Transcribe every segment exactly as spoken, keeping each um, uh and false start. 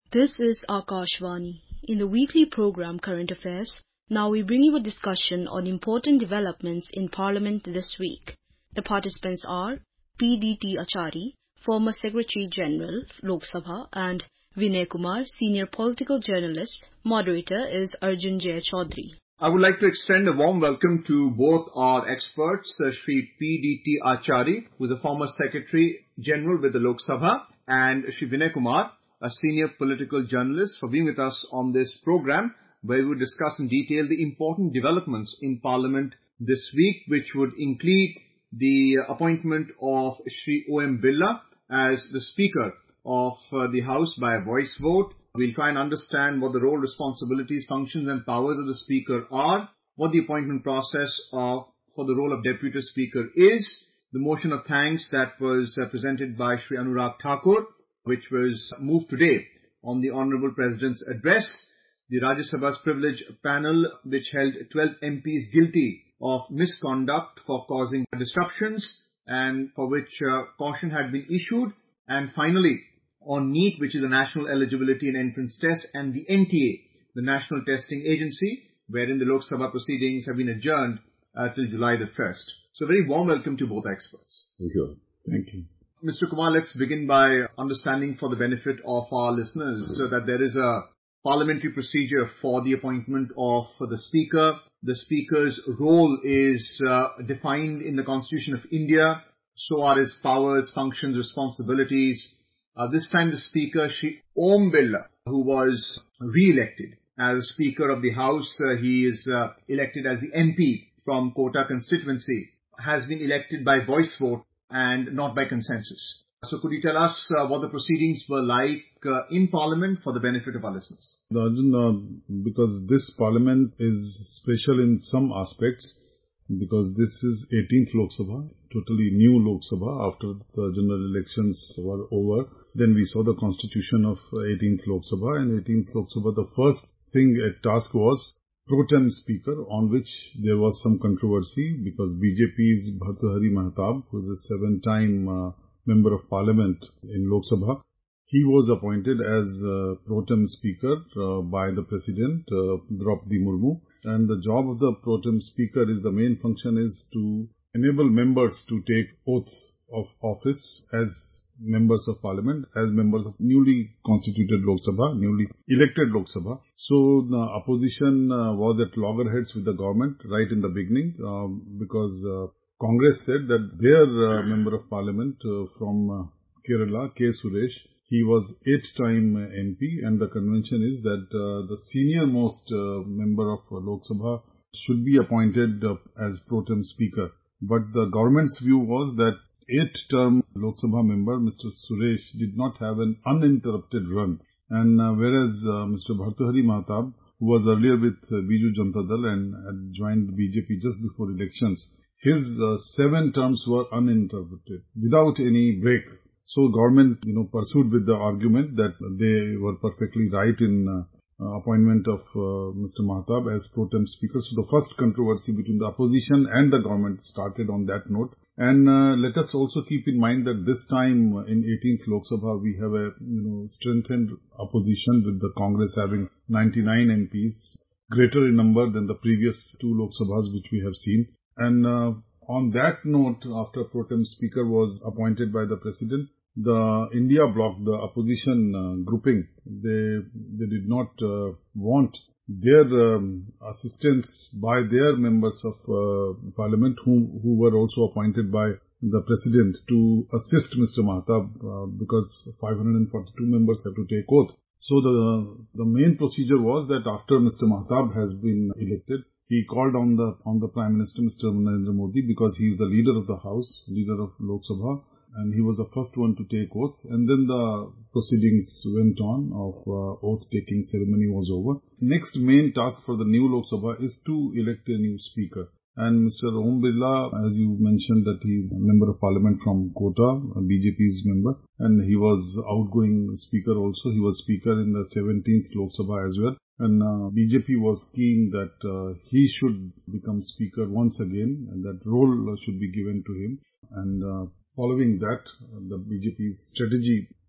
This is Akashvani. In the weekly program Current Affairs, now we bring you a discussion on important developments in Parliament this week. The participants are P D T Achari, former Secretary General, Lok Sabha, and Vinay Kumar, senior political journalist. Moderator is Arjun Jay Chaudhary. I would like to extend a warm welcome to both our experts, uh, Shri P D T Achari, who is a former Secretary General with the Lok Sabha, and Shri Vinay Kumar, a senior political journalist, for being with us on this program, where we will discuss in detail the important developments in Parliament this week, which would include the appointment of Shri O M Birla as the Speaker of uh, the House by a voice vote. We'll try and understand what the role, responsibilities, functions and powers of the Speaker are, what the appointment process uh, for the role of Deputy Speaker is, the motion of thanks that was uh, presented by Shri Anurag Thakur, which was moved today on the Honourable President's address, the Rajya Sabha's privilege panel, which held twelve M Ps guilty of misconduct for causing disruptions and for which uh, caution had been issued, and finally on NEET, which is the National Eligibility and Entrance Test, and the N T A, the National Testing Agency, wherein the Lok Sabha proceedings have been adjourned uh, till July the first. So very warm welcome to both experts. Thank you. Thank you. Mister Kumar, let's begin by understanding for the benefit of our listeners so that there is a parliamentary procedure for the appointment of the Speaker. The Speaker's role is uh, defined in the Constitution of India. So are his powers, functions, responsibilities. Uh, this time the Speaker, Shri Om Birla, who was re-elected as Speaker of the House, uh, he is uh, elected as the M P from Kota constituency, has been elected by voice vote and not by consensus. So could you tell us uh, what the proceedings were like uh, in Parliament for the benefit of our listeners? Arjun, uh, because this Parliament is special in some aspects, because this is eighteenth Lok Sabha, totally new Lok Sabha after the general elections were over. Then we saw the constitution of eighteenth Lok Sabha, and eighteenth Lok Sabha, the first thing at task was pro tem speaker, on which there was some controversy because B J P's Bhartrihari Mahtab, who is a seven-time uh, member of parliament in Lok Sabha, he was appointed as uh, pro tem speaker uh, by the president, uh, Draupadi Murmu. And the job of the pro tem speaker is, the main function is to enable members to take oath of office as members of parliament, as members of newly constituted Lok Sabha, newly elected Lok Sabha. So the opposition uh, was at loggerheads with the government right in the beginning uh, because uh, Congress said that their uh, member of parliament uh, from uh, Kerala, K. Suresh, he was eight-time M P, and the convention is that uh, the senior-most uh, member of uh, Lok Sabha should be appointed uh, as pro tem speaker. But the government's view was that eight-term Lok Sabha member, Mister Suresh, did not have an uninterrupted run. And uh, whereas uh, Mister Bhartrihari Mahtab, who was earlier with uh, Biju Janata Dal and had joined B J P just before elections, his uh, seven terms were uninterrupted, without any break. So government, you know, pursued with the argument that they were perfectly right in uh, uh, appointment of uh, Mister Mahtab as pro tem speaker. So the first controversy between the opposition and the government started on that note. And uh, let us also keep in mind that this time uh, in eighteenth Lok Sabha, we have a, you know, strengthened opposition with the Congress having ninety-nine M Ps, greater in number than the previous two Lok Sabhas which we have seen. And uh, on that note, after pro tem speaker was appointed by the president, the India bloc, the opposition uh, grouping, they they did not uh, want their um, assistance by their members of uh, parliament who, who were also appointed by the president to assist Mister Mahtab uh, because five hundred forty-two members have to take oath. So the the main procedure was that after Mister Mahtab has been elected, he called on the on the Prime Minister, Mister Narendra Modi, because he is the leader of the House, leader of Lok Sabha, and he was the first one to take oath. And then the proceedings went on of uh, oath-taking ceremony was over. Next main task for the new Lok Sabha is to elect a new speaker. And Mister Om Birla, as you mentioned, that he is a member of parliament from Kota, a B J P's member, and he was outgoing speaker also. He was speaker in the seventeenth Lok Sabha as well. And uh, B J P was keen that uh, he should become speaker once again, and that role should be given to him. And uh, following that, the B J P's strategy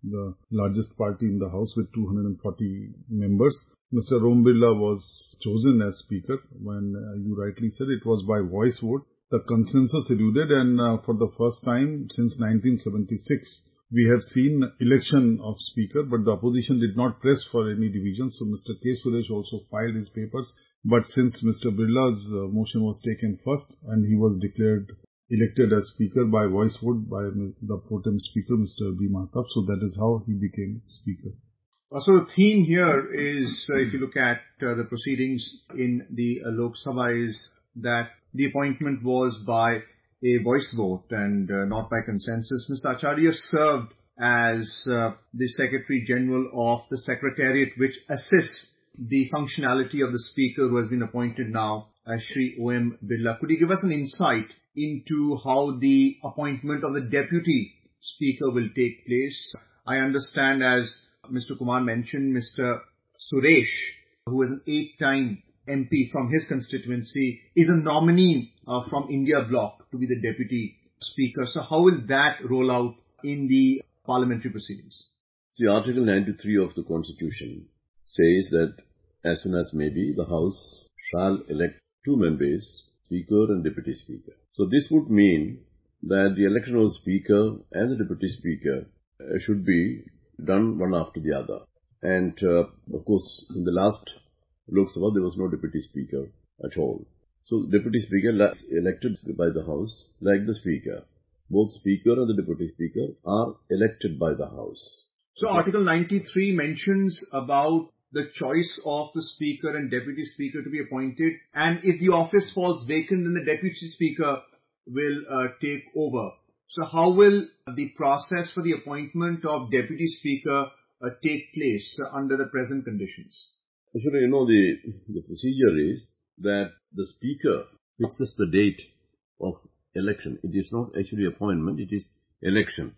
the largest party in the House with two hundred forty members. Mister Om Birla was chosen as Speaker. When uh, you rightly said, it was by voice vote. The consensus eluded, and uh, for the first time since nineteen seventy-six, we have seen election of Speaker, but the opposition did not press for any division. So Mister K. Suresh also filed his papers. But since Mister Birla's uh, motion was taken first and he was declared elected as Speaker by voice vote by the pro tem Speaker, Mister B. Mahtab, so that is how he became Speaker. So the theme here is, uh, if you look at uh, the proceedings in the uh, Lok Sabha, is that the appointment was by a voice vote and uh, not by consensus. Mister Acharya served as uh, the Secretary General of the Secretariat, which assists the functionality of the Speaker who has been appointed now as Shri O M Birla. Could you give us an insight into how the appointment of the Deputy Speaker will take place? I understand, as Mister Kumar mentioned, Mister Suresh, who is an eight-time M P from his constituency, is a nominee uh, from India Bloc to be the Deputy Speaker. So how will that roll out in the parliamentary proceedings? See, Article ninety-three of the Constitution says that as soon as may be, the House shall elect two members, Speaker and Deputy Speaker. So this would mean that the election of the Speaker and the Deputy Speaker uh, should be done one after the other. And uh, of course, in the last Lok Sabha, there was no Deputy Speaker at all. So Deputy Speaker elected by the House like the Speaker. Both Speaker and the Deputy Speaker are elected by the House. So Article ninety-three mentions about the choice of the Speaker and Deputy Speaker to be appointed, and if the office falls vacant, then the Deputy Speaker will uh, take over. So how will the process for the appointment of Deputy Speaker uh, take place uh, under the present conditions? Actually, you know, the, the procedure is that the Speaker fixes the date of election. It is not actually appointment, it is election.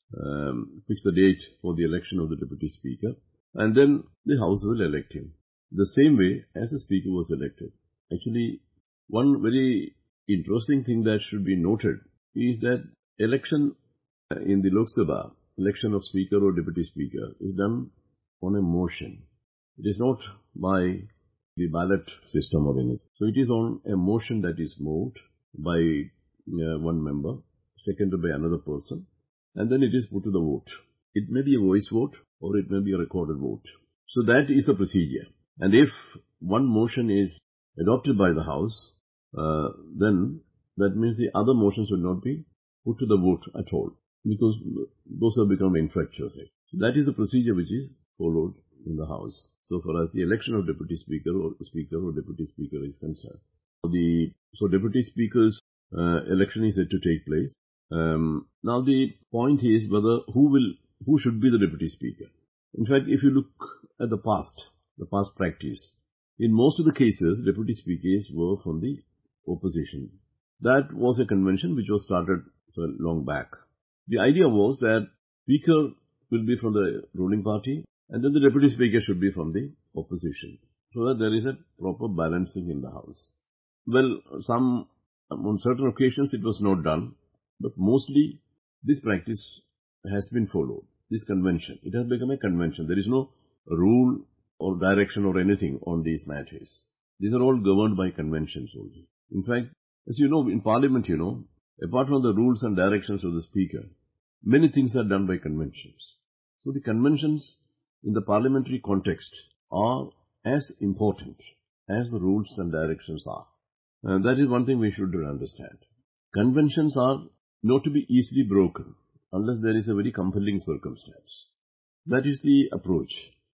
Um, fix the date for the election of the Deputy Speaker, and then the House will elect him. The same way as the Speaker was elected. Actually, one very interesting thing that should be noted is that election in the Lok Sabha, election of Speaker or Deputy Speaker, is done on a motion. It is not by the ballot system or anything. So it is on a motion that is moved by uh, one member, seconded by another person, and then it is put to the vote. It may be a voice vote or it may be a recorded vote. So that is the procedure. And if one motion is adopted by the House, uh, then that means the other motions will not be put to the vote at all, because those have become infructuous. So that is the procedure which is followed in the House. So far as the election of Deputy Speaker or Speaker or Deputy Speaker is concerned. The, so Deputy Speaker's uh, election is yet to take place. Um, now the point is whether who will, who should be the Deputy Speaker. In fact, if you look at the past, the past practice, in most of the cases, Deputy Speakers were from the opposition. That was a convention which was started so long back. The idea was that Speaker will be from the ruling party and then the Deputy Speaker should be from the opposition, so that there is a proper balancing in the House. Well, some, on certain occasions it was not done, but mostly this practice has been followed, this convention. It has become a convention. There is no rule or direction or anything on these matters. These are all governed by conventions only. In fact, as you know, in Parliament, you know, apart from the rules and directions of the Speaker, many things are done by conventions. So the conventions in the parliamentary context are as important as the rules and directions are. And that is one thing we should understand. Conventions are not to be easily broken unless there is a very compelling circumstance. That is the approach.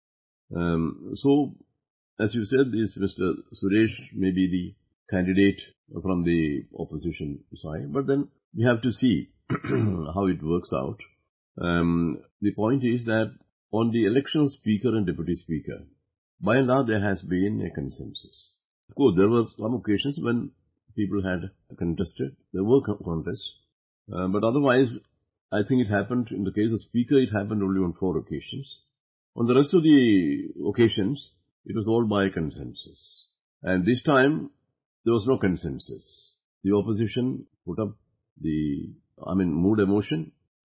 Um, so, as you said, this Mister Suresh may be the candidate from the opposition side, but then we have to see how it works out. Um, the point is that on the election of Speaker and Deputy Speaker, by and large there has been a consensus. Of course, there were some occasions when people had contested, there were contests, uh, but otherwise I think it happened, in the case of Speaker, it happened only on four occasions. On the rest of the occasions, it was all by consensus. And this time, there was no consensus. The opposition put up the, I mean, moved a motion,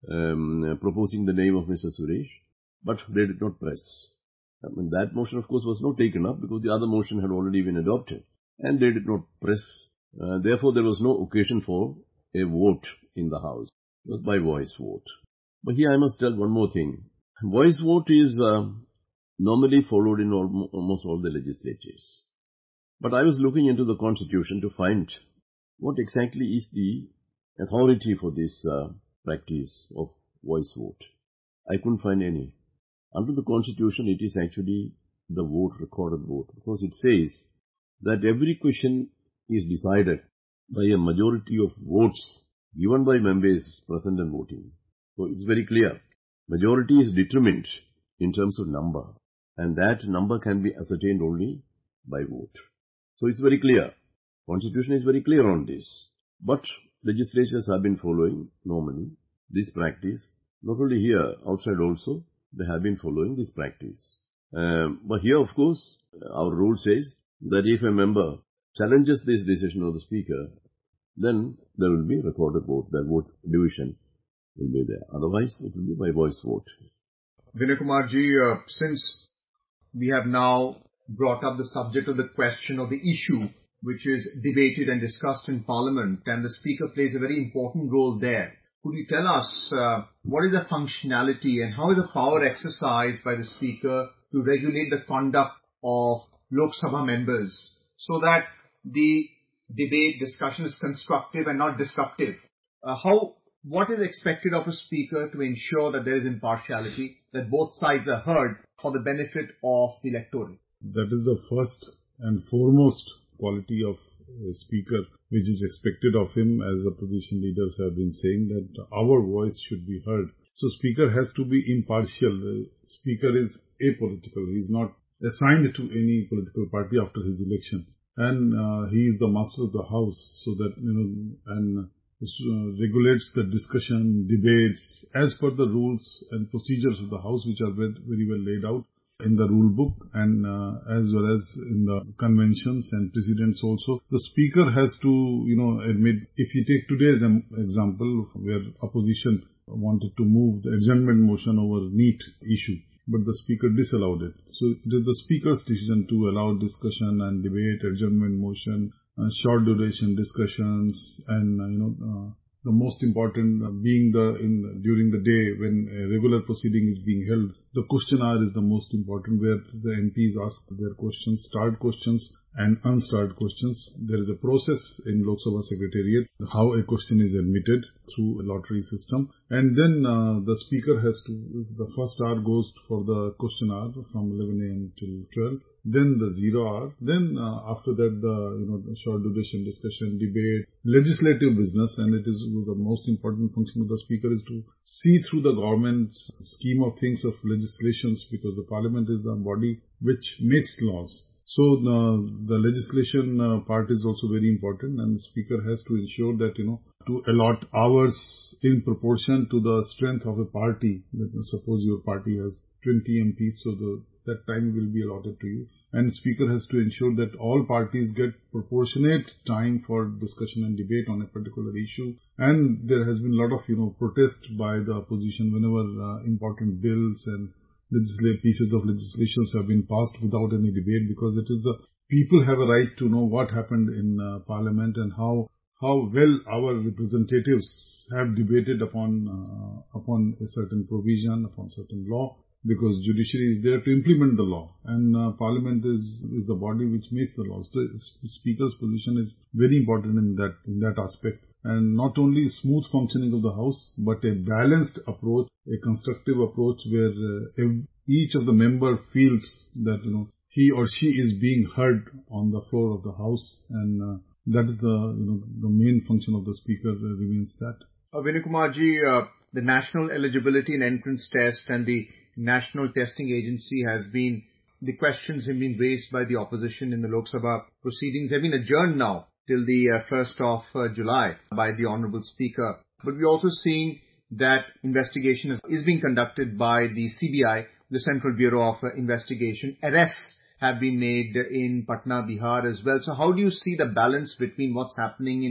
um, proposing the name of Mister Suresh, but they did not press. I mean, that motion, of course, was not taken up because the other motion had already been adopted, and they did not press. Uh, therefore, there was no occasion for a vote in the House. It was by voice vote. But here I must tell one more thing. Voice vote is uh, normally followed in al- almost all the legislatures. But I was looking into the Constitution to find what exactly is the authority for this uh, practice of voice vote. I couldn't find any. Under the Constitution, it is actually the vote, recorded vote, because it says that every question is decided by a majority of votes given by members present and voting. So it's very clear. Majority is determined in terms of number, and that number can be ascertained only by vote. So it's very clear. Constitution is very clear on this. But legislatures have been following normally this practice. Not only here, outside also, they have been following this practice. Um, but here, of course, our rule says that if a member challenges this decision of the Speaker, then there will be recorded vote. The vote division will be there. Otherwise, it will be by voice vote. Vinay Kumar ji, uh, since we have now brought up the subject of the question or the issue which is debated and discussed in Parliament, and the Speaker plays a very important role there, could you tell us uh, what is the functionality and how is the power exercised by the Speaker to regulate the conduct of Lok Sabha members so that the debate, discussion is constructive and not disruptive? Uh, how, what is expected of a Speaker to ensure that there is impartiality, that both sides are heard for the benefit of the electorate? That is the first and foremost quality of a Speaker, which is expected of him, as the opposition leaders have been saying, that our voice should be heard. So Speaker has to be impartial. The Speaker is apolitical. He is not assigned to any political party after his election. And uh, he is the master of the House, so that, you know, and uh, regulates the discussion, debates, as per the rules and procedures of the House, which are very, very well laid out in the rule book and uh, as well as in the conventions and precedents also. The Speaker has to, you know, admit, if you take today's example where opposition wanted to move the adjournment motion over NEET issue, but the Speaker disallowed it. So it is the Speaker's decision to allow discussion and debate, adjournment motion, uh, short duration discussions, and, uh, you know, uh, the most important uh, being the in during the day when a regular proceeding is being held, the question hour is the most important, where the M Ps ask their questions, start questions and unstarred questions. There is a process in Lok Sabha Secretariat how a question is admitted through a lottery system, and then uh, the Speaker has to, the first hour goes for the question hour from eleven a m till twelve. Then the zero hour, then uh, after that the, you know, the short duration discussion, debate, legislative business, and it is the most important function of the Speaker is to see through the government's scheme of things of legislations, because the Parliament is the body which makes laws. So uh, the legislation uh, part is also very important, and the Speaker has to ensure that, you know, to allot hours in proportion to the strength of a party. Suppose your party has twenty M Ps, so the that time will be allotted to you. And the Speaker has to ensure that all parties get proportionate time for discussion and debate on a particular issue. And there has been a lot of, you know, protest by the opposition whenever uh, important bills and legislate pieces of legislations have been passed without any debate, because it is the people have a right to know what happened in uh, Parliament and how how well our representatives have debated upon uh, upon a certain provision, upon certain law. Because judiciary is there to implement the law, and uh, Parliament is is the body which makes the laws. So Speaker's position is very important in that in that aspect, and not only smooth functioning of the House, but a balanced approach, a constructive approach, where uh, each of the member feels that, you know, he or she is being heard on the floor of the House, and uh, that is the, you know, the main function of the Speaker uh, remains that. Uh, Vinay Kumar ji, uh, the National Eligibility and Entrance Test and the National Testing Agency has been, the questions have been raised by the opposition in the Lok Sabha proceedings have been adjourned now till the uh, first of uh, July by the Honourable Speaker. But we're also seeing that investigation is, is being conducted by the C B I, the Central Bureau of uh, Investigation. Arrests have been made in Patna, Bihar as well. So how do you see the balance between what's happening in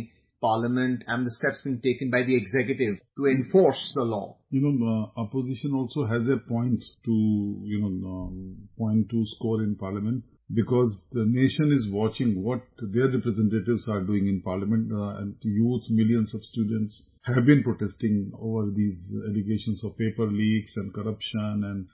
Parliament and the steps being taken by the executive to enforce the law? You know, uh, opposition also has a point to, you know, um, point to score in Parliament, because the nation is watching what their representatives are doing in Parliament, uh, and youth, millions of students have been protesting over these allegations of paper leaks and corruption and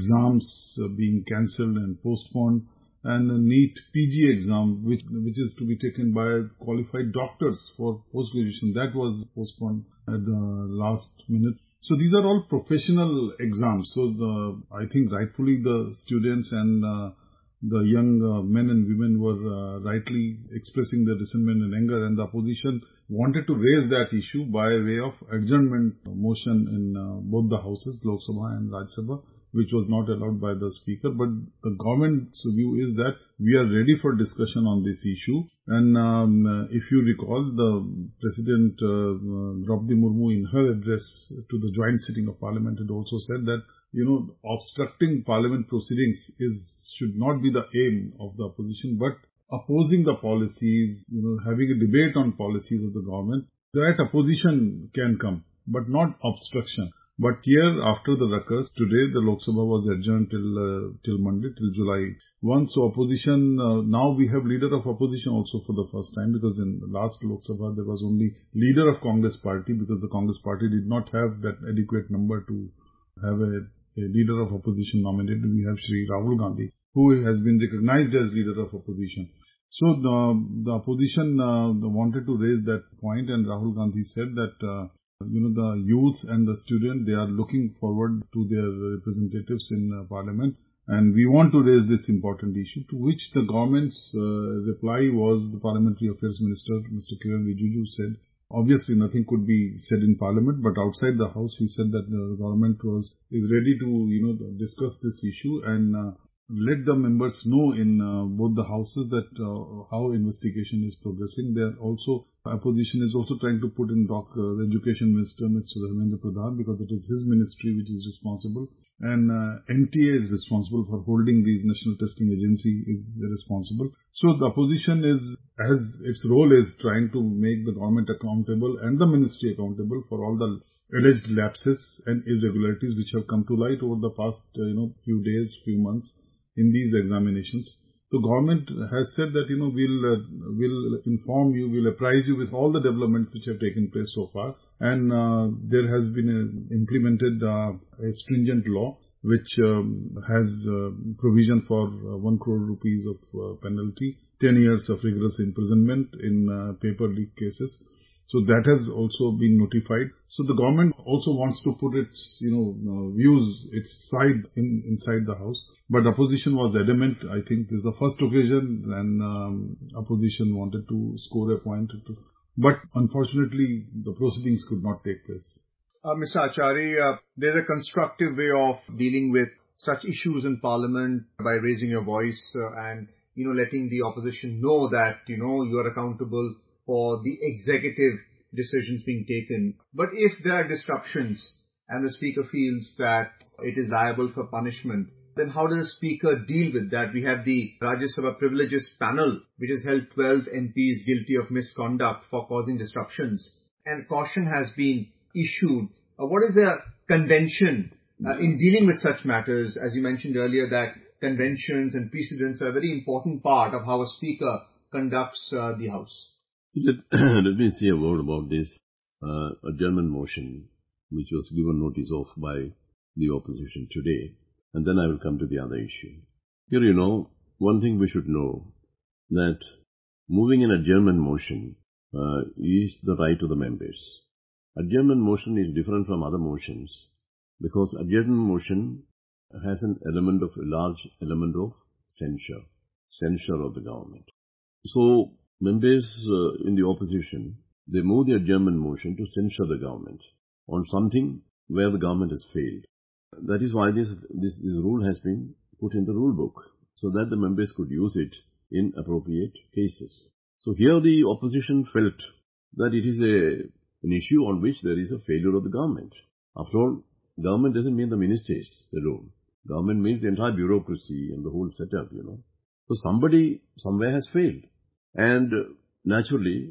exams uh, being cancelled and postponed, and a NEET P G exam which which is to be taken by qualified doctors for post-graduation, that was postponed at the last minute. So these are all professional exams. So the, I think rightfully the students and uh, the young uh, men and women were uh, rightly expressing their resentment and anger, and the opposition wanted to raise that issue by way of adjournment motion in uh, both the houses, Lok Sabha and Rajya Sabha, which was not allowed by the speaker. But the government's view is that we are ready for discussion on this issue. And um, uh, if you recall, the President uh, uh, Draupadi Murmu in her address to the joint sitting of Parliament had also said that, you know, obstructing Parliament proceedings is should not be the aim of the opposition, but opposing the policies, you know, having a debate on policies of the government. That opposition can come, but not obstruction. But here, after the ruckus, today the Lok Sabha was adjourned till uh, till Monday, till July first. So opposition, uh, now we have leader of opposition also for the first time, because in the last Lok Sabha there was only leader of Congress party, because the Congress party did not have that adequate number to have a, a leader of opposition nominated. We have Shri Rahul Gandhi, who has been recognized as leader of opposition. So the, the opposition uh, wanted to raise that point, and Rahul Gandhi said that uh, you know, the youth and the student, they are looking forward to their representatives in uh, Parliament, and we want to raise this important issue, to which the government's uh, reply was, the Parliamentary Affairs Minister, Mister Kiran Rijiju, said, obviously nothing could be said in Parliament, but outside the House he said that the government was is ready to, you know, discuss this issue and uh, let the members know in uh, both the houses that uh, how investigation is progressing. They are also, opposition is also trying to put in dock uh, the Education Minister, Mister Dharmendra Pradhan, because it is his ministry which is responsible, and uh, N T A is responsible for holding these National Testing Agency is responsible. So the opposition is, as its role is trying to make the government accountable and the ministry accountable for all the alleged lapses and irregularities which have come to light over the past uh, you know few days, few months in these examinations. The government has said that, you know, we'll uh, will inform you, we'll apprise you with all the developments which have taken place so far. And uh, there has been a, implemented uh, a stringent law which um, has uh, provision for uh, one crore rupees of uh, penalty, ten years of rigorous imprisonment in uh, paper leak cases. So that has also been notified. So the government also wants to put its, you know, uh, views, its side in, inside the House. But opposition was adamant. I think this is the first occasion and um, opposition wanted to score a point. To, but unfortunately, the proceedings could not take place. Uh, Mister Achari, uh, there's a constructive way of dealing with such issues in Parliament by raising your voice uh, and, you know, letting the opposition know that, you know, you are accountable for the executive decisions being taken. But if there are disruptions and the Speaker feels that it is liable for punishment, then how does the Speaker deal with that? We have the Rajya Sabha Privileges Panel, which has held twelve M Ps guilty of misconduct for causing disruptions. And caution has been issued. Uh, what is the convention uh, in dealing with such matters? As you mentioned earlier, that conventions and precedents are a very important part of how a Speaker conducts uh, the House. Let, let me say a word about this uh, adjournment motion, which was given notice of by the opposition today, and then I will come to the other issue. Here, you know, one thing we should know, that moving an adjournment motion uh, is the right of the members. Adjournment motion is different from other motions, because adjournment motion has an element of, a large element of censure, censure of the government. So, members uh, in the opposition, they move the adjournment motion to censure the government on something where the government has failed. That is why this, this, this rule has been put in the rule book, so that the members could use it in appropriate cases. So here the opposition felt that it is a, an issue on which there is a failure of the government. After all, government doesn't mean the ministers alone. Government means the entire bureaucracy and the whole setup, you know. So somebody somewhere has failed. And naturally,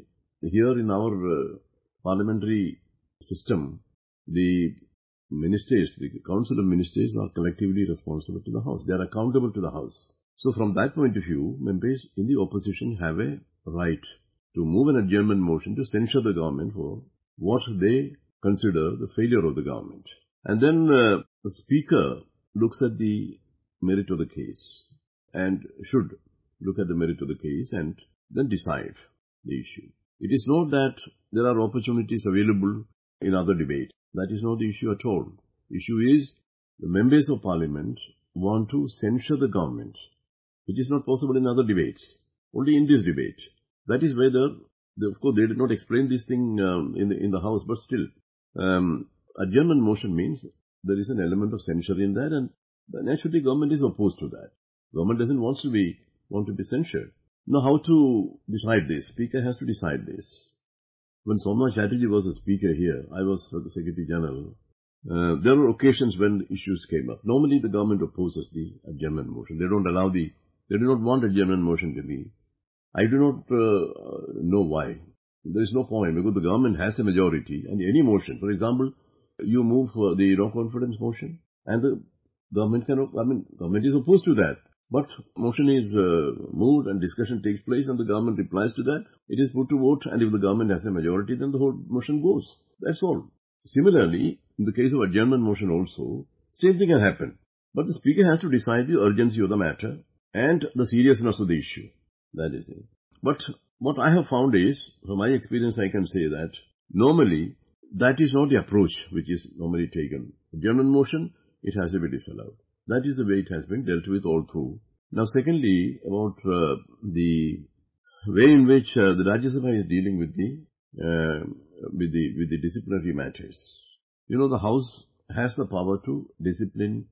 here in our uh, parliamentary system, the ministers, the Council of Ministers are collectively responsible to the House. They are accountable to the House. So from that point of view, members in the opposition have a right to move an adjournment motion to censure the government for what they consider the failure of the government. And then uh, the Speaker looks at the merit of the case and should look at the merit of the case and then decide the issue. It is not that there are opportunities available in other debate. That is not the issue at all. The issue is the members of parliament want to censure the government, which is not possible in other debates, only in this debate. That is whether, they, of course, they did not explain this thing um, in, the, in the House, but still, um, adjournment motion means there is an element of censure in that, and naturally government is opposed to that. Government doesn't want to be, want to be censured. Now, how to decide this? Speaker has to decide this. When Somnath Chatterjee was a speaker here, I was the Secretary General. Uh, there were occasions when issues came up. Normally, the government opposes the adjournment motion. They don't allow the, they do not want adjournment motion to be. I do not uh, know why. There is no point because the government has a majority and any motion. For example, you move for the no confidence motion and the government cannot, I mean, government is opposed to that. But motion is uh, moved and discussion takes place and the government replies to that. It is put to vote and if the government has a majority, then the whole motion goes. That's all. Similarly, in the case of adjournment motion also, same thing can happen. But the speaker has to decide the urgency of the matter and the seriousness of the issue. That is it. But what I have found is, from my experience I can say that, normally, that is not the approach which is normally taken. Adjournment motion, it has to be disallowed. That is the way it has been dealt with all through. Now secondly, about uh, the way in which uh, the Rajya Sabha is dealing with the, uh, with the, with the disciplinary matters. You know, the House has the power to discipline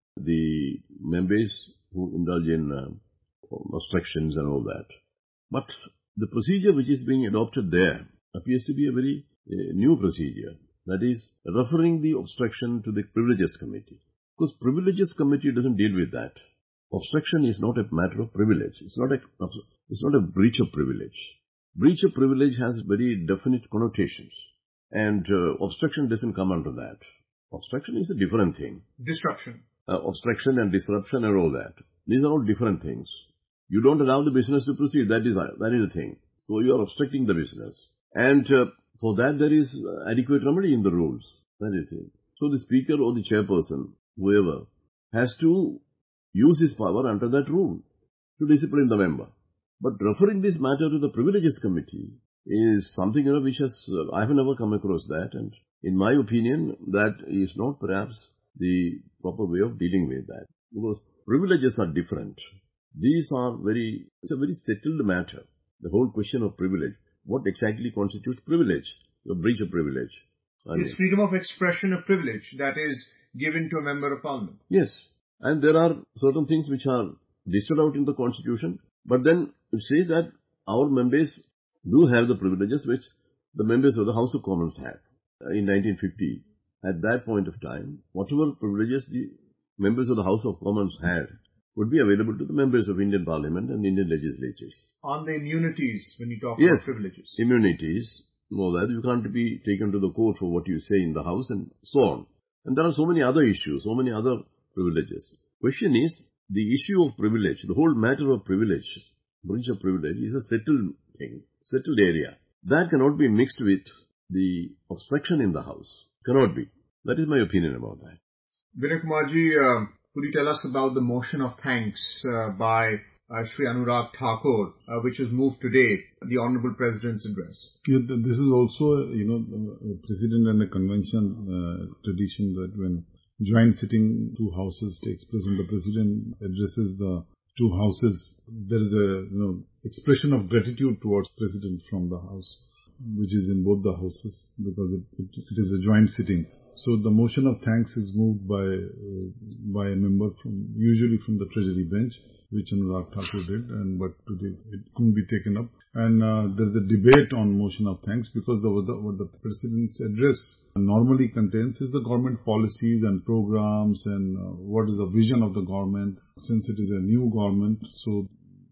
the members who indulge in uh, obstructions and all that. But the procedure which is being adopted there appears to be a very uh, new procedure. That is, referring the obstruction to the Privileges Committee. Because Privileges Committee doesn't deal with that. Obstruction is not a matter of privilege. It's not a, it's not a breach of privilege. Breach of privilege has very definite connotations. And uh, obstruction doesn't come under that. Obstruction is a different thing. Disruption. Uh, obstruction and disruption and all that. These are all different things. You don't allow the business to proceed. That is, that is the thing. So you are obstructing the business. And uh, for that there is adequate remedy in the rules. That is the thing. So the speaker or the chairperson, whoever, has to use his power under that rule to discipline the member. But referring this matter to the Privileges Committee is something, you know, which has, uh, I have never come across that. And in my opinion, that is not perhaps the proper way of dealing with that. Because privileges are different. These are very, it's a very settled matter. The whole question of privilege. What exactly constitutes privilege? A breach of privilege. Is freedom of expression a privilege that is given to a member of parliament? Yes. And there are certain things which are listed out in the constitution. But then it says that our members do have the privileges which the members of the House of Commons have. In nineteen fifty, at that point of time, whatever privileges the members of the House of Commons had would be available to the members of Indian Parliament and Indian legislatures. On the immunities when you talk yes, about privileges? Immunities, all that. You can't be taken to the court for what you say in the House and so on. And there are so many other issues, so many other privileges. Question is, the issue of privilege, the whole matter of privilege, breach of privilege is a settled thing, settled area. That cannot be mixed with the obstruction in the House. Cannot be. That is my opinion about that. Vinay Kumarji, uh, could you tell us about the motion of thanks uh, by uh, Shri Anurag Thakur, uh, which was moved today, the Honourable President's address? Yeah, this is also, you know, a precedent and a convention uh, tradition that when joint sitting two houses takes place and the President addresses the two houses, there is a, you know, expression of gratitude towards President from the House, which is in both the houses because it, it, it is a joint sitting. So the motion of thanks is moved by uh, by a member from, usually from the Treasury bench, which Anurag Thakur did, and but today it couldn't be taken up. And uh, there's a debate on motion of thanks because the, what, the, what the President's address normally contains is the government policies and programs and uh, what is the vision of the government. Since it is a new government, so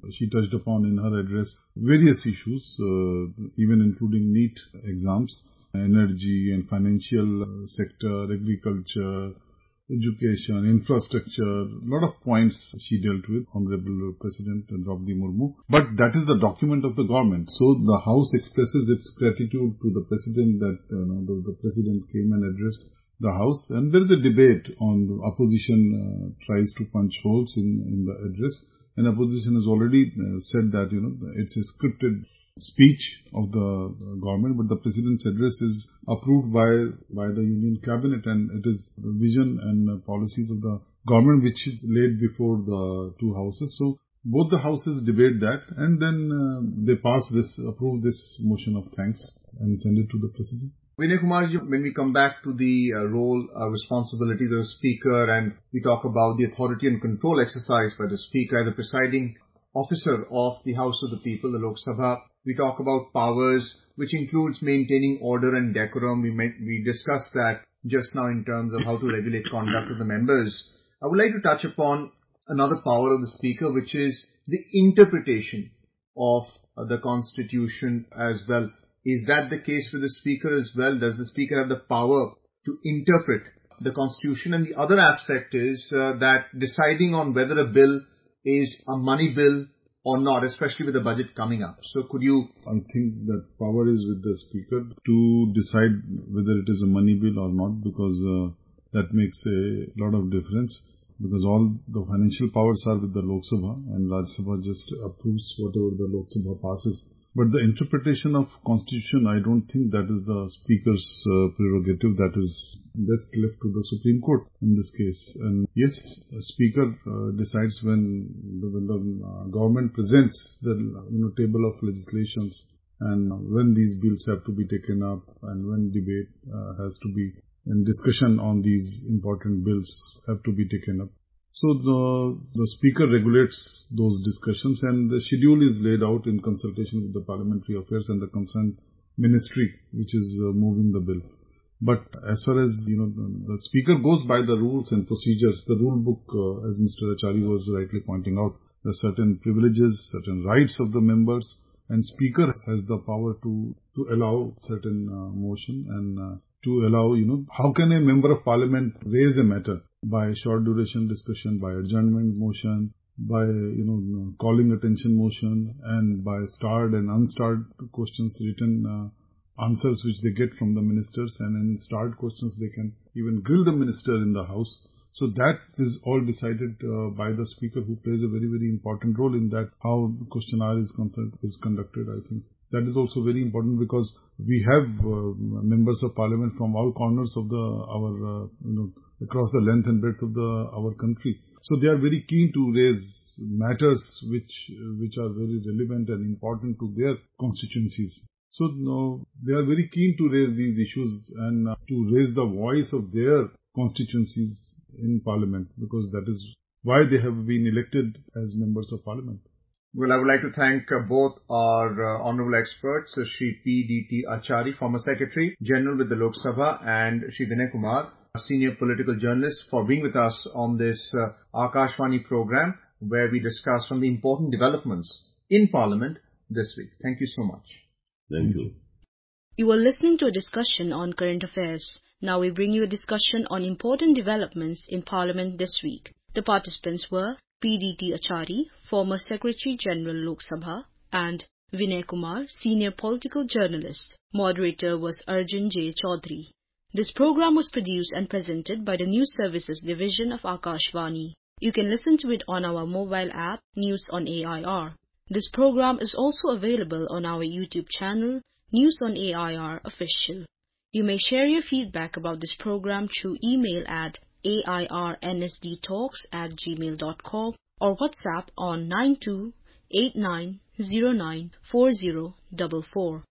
She touched upon in her address various issues, uh, even including NEET exams, energy and financial sector, agriculture, education, infrastructure, a lot of points she dealt with, Honorable President Draupadi Murmu. But that is the document of the government. So the House expresses its gratitude to the President that you know, the, the President came and addressed the House. And there is a debate on the opposition uh, tries to punch holes in, in the address. And opposition has already uh, said that, you know, it's a scripted speech of the government, but the President's address is approved by by the Union Cabinet, and it is the vision and policies of the government which is laid before the two houses. So both the houses debate that, and then uh, they pass this, approve this motion of thanks and send it to the President. Vinay Kumar, when we come back to the uh, role, uh, responsibilities of a Speaker, and we talk about the authority and control exercised by the Speaker as the presiding officer of the House of the People, the Lok Sabha, we talk about powers, which includes maintaining order and decorum. We met, we discussed that just now in terms of how to regulate conduct of the members. I would like to touch upon another power of the Speaker, which is the interpretation of uh, the Constitution as well. Is that the case with the Speaker as well? Does the Speaker have the power to interpret the Constitution? And the other aspect is uh, that deciding on whether a bill is a money bill or not, especially with the budget coming up. So could you... I think that power is with the Speaker to decide whether it is a money bill or not, because uh, that makes a lot of difference, because all the financial powers are with the Lok Sabha, and Rajya Sabha just approves whatever the Lok Sabha passes. But the interpretation of Constitution, I don't think that is the Speaker's uh, prerogative. That is best left to the Supreme Court in this case. And yes, a Speaker uh, decides when the, when the uh, government presents the you know, table of legislations, and when these bills have to be taken up, and when debate uh, has to be, and discussion on these important bills have to be taken up. So the, the Speaker regulates those discussions, and the schedule is laid out in consultation with the Parliamentary Affairs and the concerned ministry, which is uh, moving the bill. But as far as, you know, the, the Speaker goes by the rules and procedures, the rule book, uh, as Mister Achari was rightly pointing out, there are certain privileges, certain rights of the members, and Speaker has the power to, to allow certain uh, motion and uh, to allow, you know, how can a member of Parliament raise a matter? By short duration discussion, by adjournment motion, by, you know, calling attention motion, and by starred and unstarred questions, written uh, answers which they get from the ministers, and in starred questions they can even grill the minister in the House. So that is all decided uh, by the Speaker, who plays a very, very important role in that, how the question hour is, concerned, is conducted, I think. That is also very important, because we have uh, members of Parliament from all corners of the our, uh, you know, across the length and breadth of the our country. So they are very keen to raise matters which which are very relevant and important to their constituencies. So no, they are very keen to raise these issues and uh, to raise the voice of their constituencies in Parliament, because that is why they have been elected as members of Parliament. Well, I would like to thank uh, both our uh, honorable experts, uh, Shri P D T Achari, former Secretary General with the Lok Sabha, and Shri Vinay Kumar, a senior political journalist, for being with us on this uh, Akashvani program, where we discuss on the important developments in Parliament this week. Thank you so much. Thank you. You are listening to a discussion on current affairs. Now we bring you a discussion on important developments in Parliament this week. The participants were P D T Achari, former Secretary General Lok Sabha, and Vinay Kumar, senior political journalist. Moderator was Arjun J. Chaudhary. This program was produced and presented by the News Services Division of Akashvani. You can listen to it on our mobile app, News on A I R. This program is also available on our YouTube channel, News on A I R Official. You may share your feedback about this program through email at A I R N S D talks at gmail dot com or WhatsApp on nine two eight nine zero nine four zero four four.